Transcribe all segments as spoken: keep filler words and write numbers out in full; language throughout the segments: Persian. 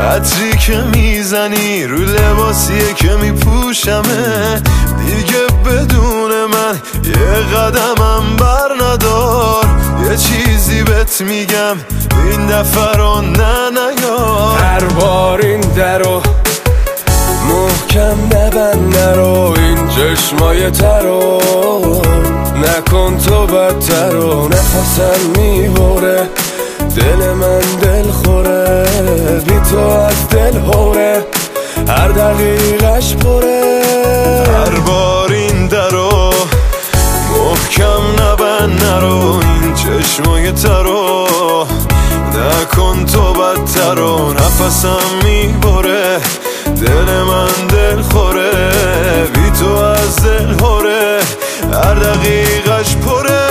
عطری که میزنی رو لباسیه که میپوشمه، دیگه بدون من یه قدمم بر ندار. یه چیزی بهت میگم این دفعه رو نه نیار. هر بار این درو محکم نبند، نرو این چشمای ترو نکن تو بدتر و نفسم میبره، دل من دل خوره، بی تو از دل هوره، هر دقیقش پره. هر بار این درو محکم نبند، نرو این چشمای ترو نکن تو بدتر و نفسم میبره، دل من دل خوره، بی تو از دل هوره، هر دقیقش پره.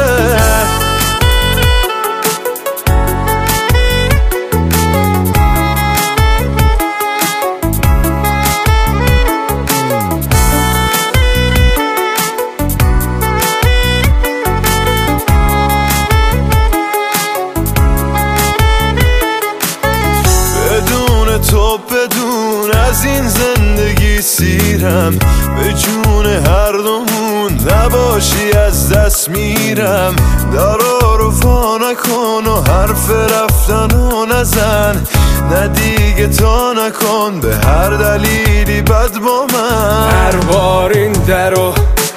تو بدون از این زندگی سیرم، به جون هر دومون نباشی از دست میرم. دارا رو فا نکن و حرف رفتن و نزن، نه دیگه تا نکن به هر دلیلی بد با من. هر بار این درو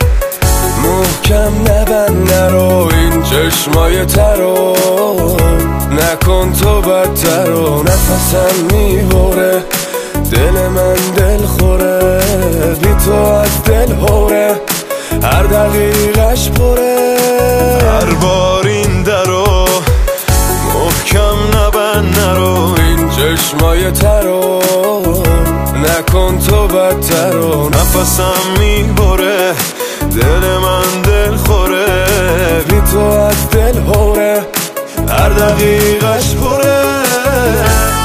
محکم نبند، نرو این چشمای ترو نکن تو بدتر و نفسم میبره، دل من دل خوره، بی تو از دل هوره، هر دقیقش پره. هر بار این درو محکم نبند، نرو این چشمای ترو نکن تو بدتر و نفسم میبره، دل من دل خوره، بی تو از دل هوره، هر دقیقش پره.